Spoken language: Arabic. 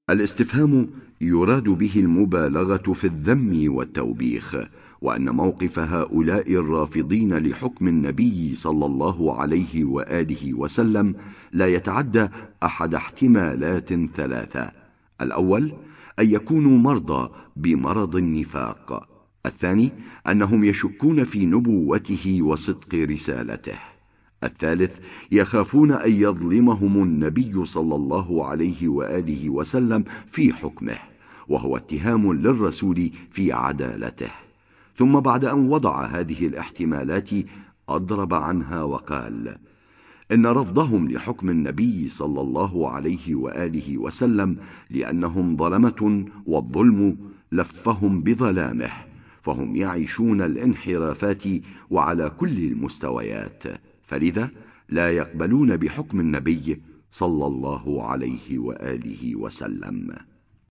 الاستفهام يراد به المبالغة في الذم والتوبيخ، وأن موقف هؤلاء الرافضين لحكم النبي صلى الله عليه وآله وسلم لا يتعدى أحد احتمالات ثلاثة: الأول أن يكونوا مرضى بمرض النفاق، الثاني أنهم يشكون في نبوته وصدق رسالته، الثالث يخافون أن يظلمهم النبي صلى الله عليه وآله وسلم في حكمه، وهو اتهام للرسول في عدالته. ثم بعد أن وضع هذه الاحتمالات أضرب عنها وقال: إن رفضهم لحكم النبي صلى الله عليه وآله وسلم لأنهم ظلمة، والظلم لفهم بظلامه، فهم يعيشون الانحرافات وعلى كل المستويات، فلذا لا يقبلون بحكم النبي صلى الله عليه وآله وسلم.